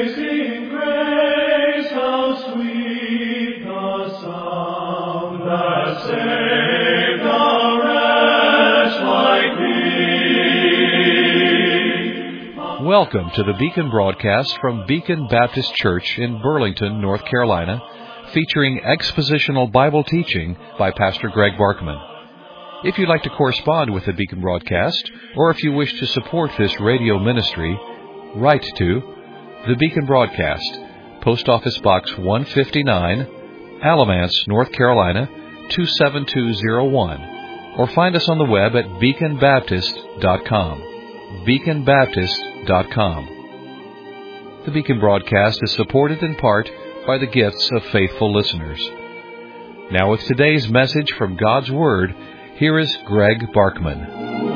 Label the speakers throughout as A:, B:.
A: Amazing grace, how sweet the sound that saved a wretch like me.
B: Welcome to the Beacon broadcast from Beacon Baptist Church in Burlington, North Carolina, featuring expositional Bible teaching by Pastor Greg Barkman. If you'd like to correspond with the Beacon broadcast, or if you wish to support this radio ministry, write to the Beacon Broadcast, Post Office Box 159, Alamance, North Carolina 27201, or find us on the web at beaconbaptist.com. beaconbaptist.com. The Beacon Broadcast is supported in part by the gifts of faithful listeners. Now with today's message from God's Word, here is Greg Barkman.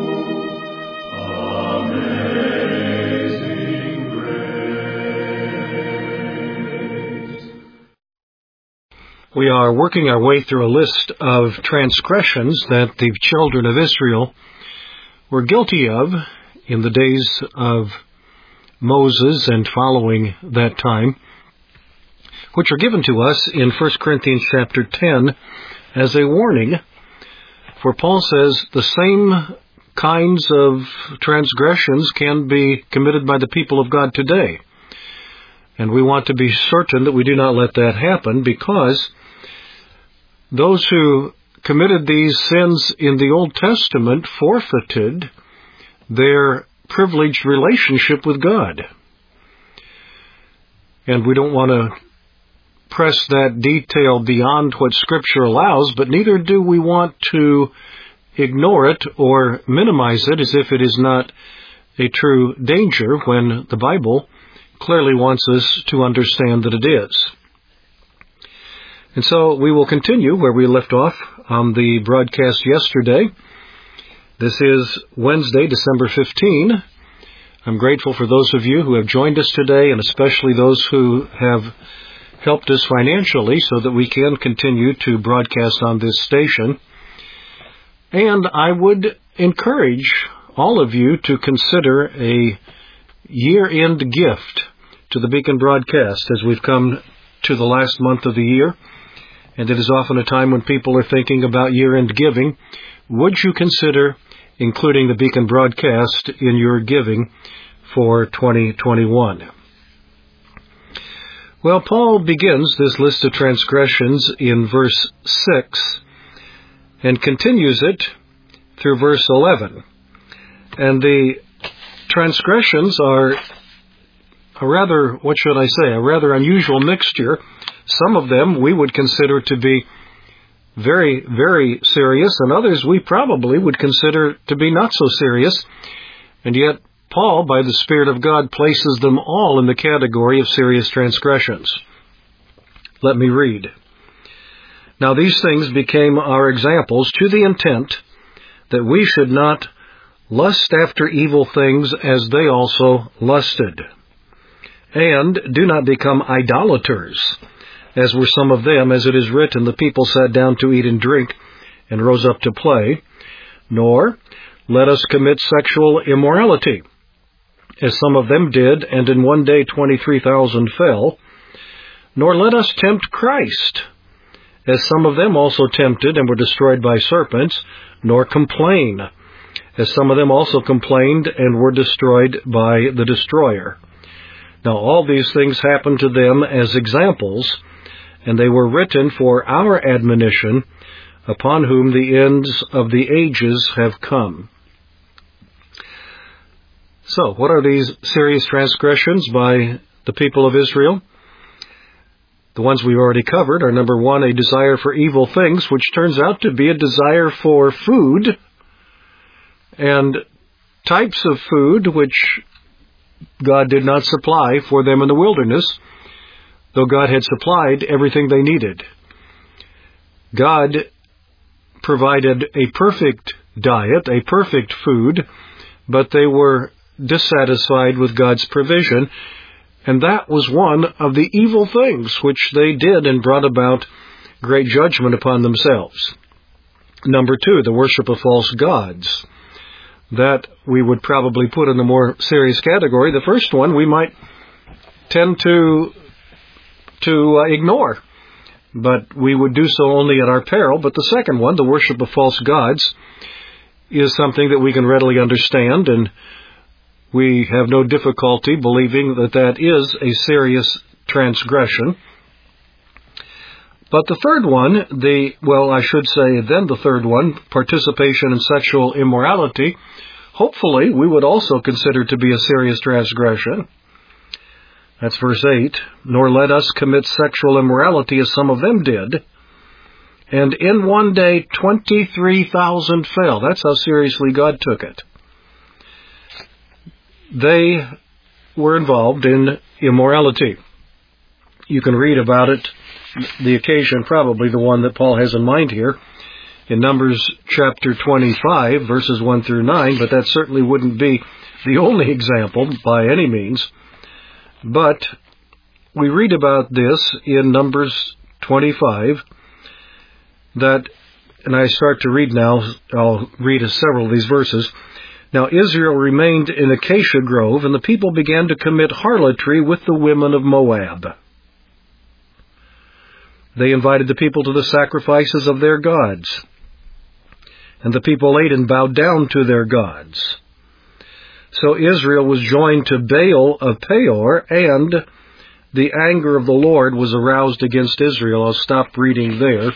C: We are working our way through a list of transgressions that the children of Israel were guilty of in the days of Moses and following that time, which are given to us in 1 Corinthians chapter 10 as a warning. For Paul says the same kinds of transgressions can be committed by the people of God today. And we want to be certain that we do not let that happen, because those who committed these sins in the Old Testament forfeited their privileged relationship with God. And we don't want to press that detail beyond what Scripture allows, but neither do we want to ignore it or minimize it as if it is not a true danger, when the Bible clearly wants us to understand that it is. And so we will continue where we left off on the broadcast yesterday. This is Wednesday, December 15. I'm grateful for those of you who have joined us today, and especially those who have helped us financially so that we can continue to broadcast on this station. And I would encourage all of you to consider a year-end gift to the Beacon broadcast as we've come to the last month of the year. And it is often a time when people are thinking about year-end giving. Would you consider including the Beacon broadcast in your giving for 2021? Well, Paul begins this list of transgressions in verse 6 and continues it through verse 11. And the transgressions are a rather unusual mixture. Some of them we would consider to be very, very serious, and others we probably would consider to be not so serious. And yet, Paul, by the Spirit of God, places them all in the category of serious transgressions. Let me read. Now these things became our examples to the intent that we should not lust after evil things as they also lusted. And do not become idolaters, as were some of them, as it is written, the people sat down to eat and drink, and rose up to play. Nor let us commit sexual immorality, as some of them did, and in one day 23,000 fell. Nor let us tempt Christ, as some of them also tempted, and were destroyed by serpents. Nor complain, as some of them also complained, and were destroyed by the destroyer. Now all these things happened to them as examples, and they were written for our admonition, upon whom the ends of the ages have come. So, what are these serious transgressions by the people of Israel? The ones we've already covered are, number one, a desire for evil things, which turns out to be a desire for food, and types of food which God did not supply for them in the wilderness, though God had supplied everything they needed. God provided a perfect diet, a perfect food, but they were dissatisfied with God's provision, and that was one of the evil things which they did and brought about great judgment upon themselves. Number two, the worship of false gods. That we would probably put in the more serious category. The first one we might tend to ignore. But we would do so only at our peril. But the second one, the worship of false gods, is something that we can readily understand, and we have no difficulty believing that that is a serious transgression. But the third one, the third one, participation in sexual immorality, hopefully we would also consider to be a serious transgression. That's verse 8. Nor let us commit sexual immorality as some of them did. And in one day 23,000 fell. That's how seriously God took it. They were involved in immorality. You can read about it, the occasion, probably the one that Paul has in mind here, in Numbers chapter 25, verses 1 through 9, but that certainly wouldn't be the only example by any means. But we read about this in Numbers 25, and I start to read now, I'll read several of these verses. Now Israel remained in Acacia Grove, and the people began to commit harlotry with the women of Moab. They invited the people to the sacrifices of their gods, and the people ate and bowed down to their gods. So Israel was joined to Baal of Peor, and the anger of the Lord was aroused against Israel. I'll stop reading there.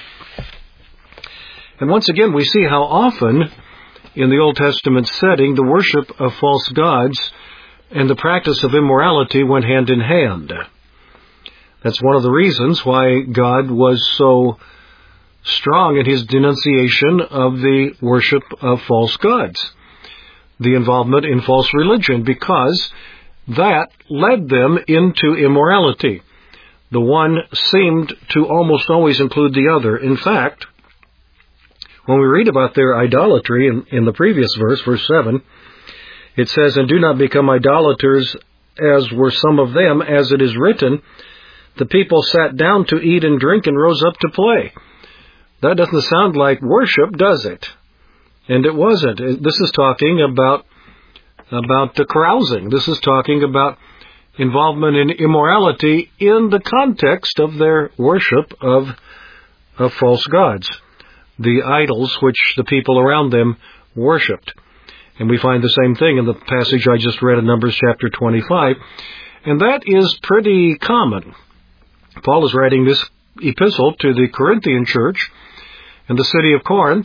C: And once again, we see how often in the Old Testament setting the worship of false gods and the practice of immorality went hand in hand. That's one of the reasons why God was so strong in his denunciation of the worship of false gods, the involvement in false religion, because that led them into immorality. The one seemed to almost always include the other. In fact, when we read about their idolatry in the previous verse, verse 7, it says, And do not become idolaters as were some of them, as it is written, the people sat down to eat and drink and rose up to play. That doesn't sound like worship, does it? And it wasn't. This is talking about the carousing. This is talking about involvement in immorality in the context of their worship of false gods, the idols which the people around them worshipped. And we find the same thing in the passage I just read in Numbers chapter 25. And that is pretty common. Paul is writing this epistle to the Corinthian church, and the city of Corinth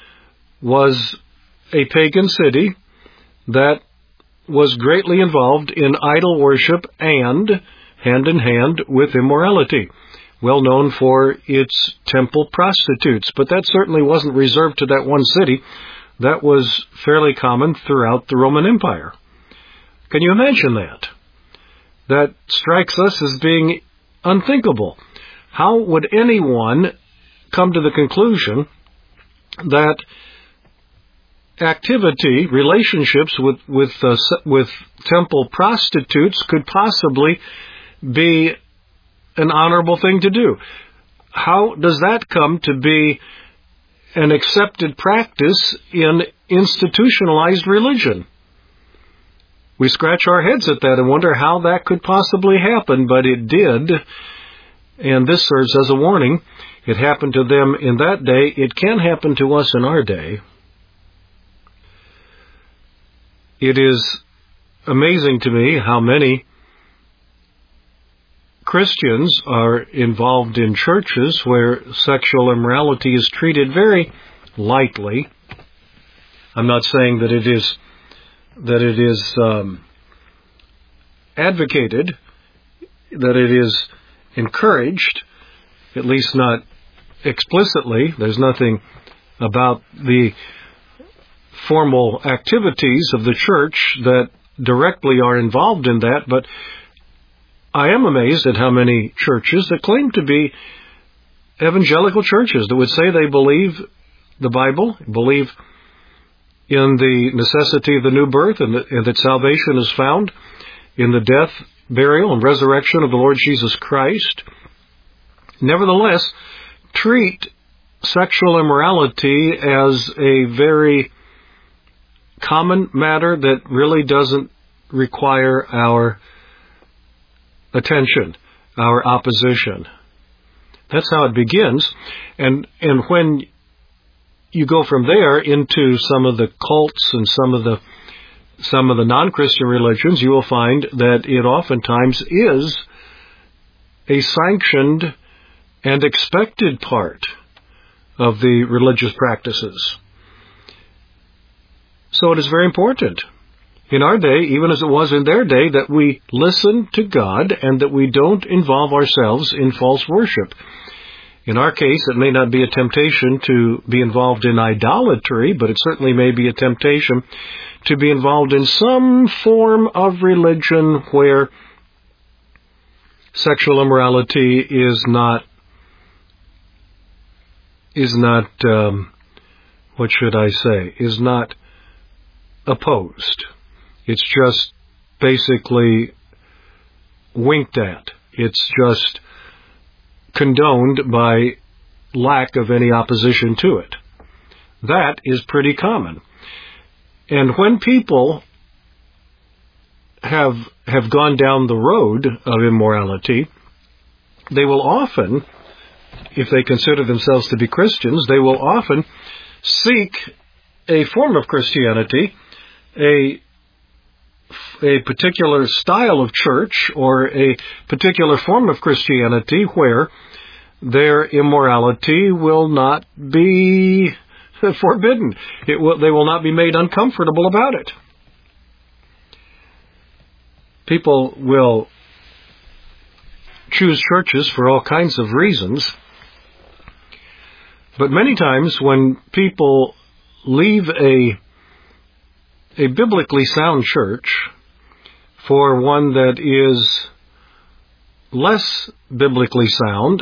C: was a pagan city that was greatly involved in idol worship and hand in hand with immorality, well known for its temple prostitutes. But that certainly wasn't reserved to that one city. That was fairly common throughout the Roman Empire. Can you imagine that? That strikes us as being unthinkable. How would anyone come to the conclusion that activity, relationships with temple prostitutes could possibly be an honorable thing to do? How does that come to be an accepted practice in institutionalized religion? We scratch our heads at that and wonder how that could possibly happen, but it did. And this serves as a warning. It happened to them in that day. It can happen to us in our day. It is amazing to me how many Christians are involved in churches where sexual immorality is treated very lightly. I'm not saying that it is advocated, that it is encouraged, at least not explicitly. There's nothing about the formal activities of the church that directly are involved in that, but I am amazed at how many churches that claim to be evangelical churches that would say they believe the Bible, believe in the necessity of the new birth, and that salvation is found in the death, burial, and resurrection of the Lord Jesus Christ, nevertheless treat sexual immorality as a very common matter that really doesn't require our attention, our opposition. That's how it begins. And when you go from there into some of the cults and some of the non-Christian religions, you will find that it oftentimes is a sanctioned and expected part of the religious practices. So it is very important in our day, even as it was in their day, that we listen to God and that we don't involve ourselves in false worship. In our case, it may not be a temptation to be involved in idolatry, but it certainly may be a temptation to be involved in some form of religion where sexual immorality is not opposed. It's just basically winked at. It's just condoned by lack of any opposition to it. That is pretty common. And when people have gone down the road of immorality, they will often, if they consider themselves to be Christians, they will often seek a form of Christianity, a particular style of church, or a particular form of Christianity where their immorality will not be forbidden. They will not be made uncomfortable about it. People will choose churches for all kinds of reasons, but many times when people leave a biblically sound church for one that is less biblically sound,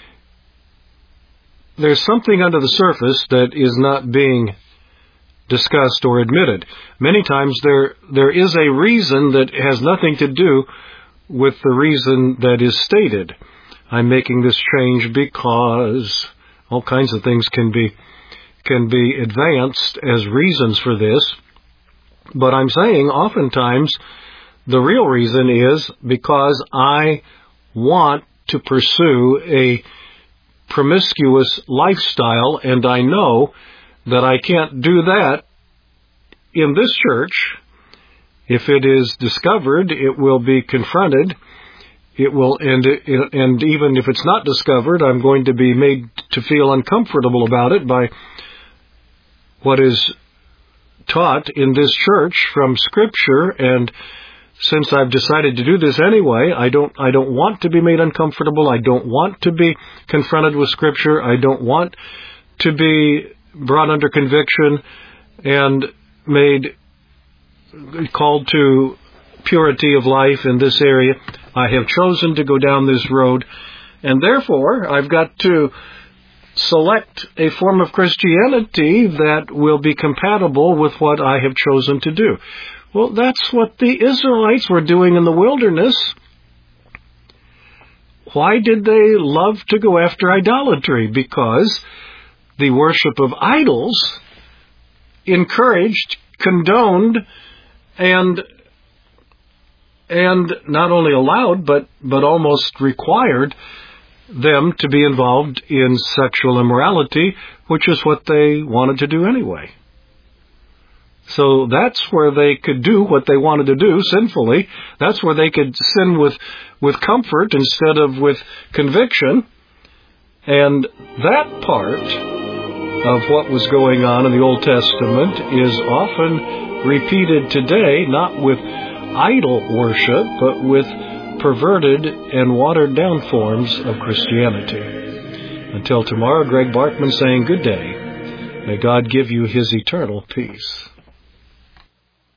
C: there's something under the surface that is not being discussed or admitted. Many times there is a reason that has nothing to do with the reason that is stated. I'm making this change because all kinds of things can be advanced as reasons for this. But I'm saying oftentimes the real reason is because I want to pursue a promiscuous lifestyle, and I know that I can't do that in this church. If it is discovered, it will be confronted. It will, and even if it's not discovered, I'm going to be made to feel uncomfortable about it by what is taught in this church from Scripture. And since I've decided to do this anyway, I don't want to be made uncomfortable. I don't want to be confronted with Scripture. I don't want to be brought under conviction and called to purity of life in this area. I have chosen to go down this road, and therefore I've got to select a form of Christianity that will be compatible with what I have chosen to do. Well, that's what the Israelites were doing in the wilderness. Why did they love to go after idolatry? Because the worship of idols encouraged, condoned, and not only allowed, but almost required them to be involved in sexual immorality, which is what they wanted to do anyway. So that's where they could do what they wanted to do sinfully. That's where they could sin with comfort instead of with conviction. And that part of what was going on in the Old Testament is often repeated today, not with idol worship, but with perverted and watered-down forms of Christianity. Until tomorrow, Greg Barkman saying good day. May God give you His eternal peace.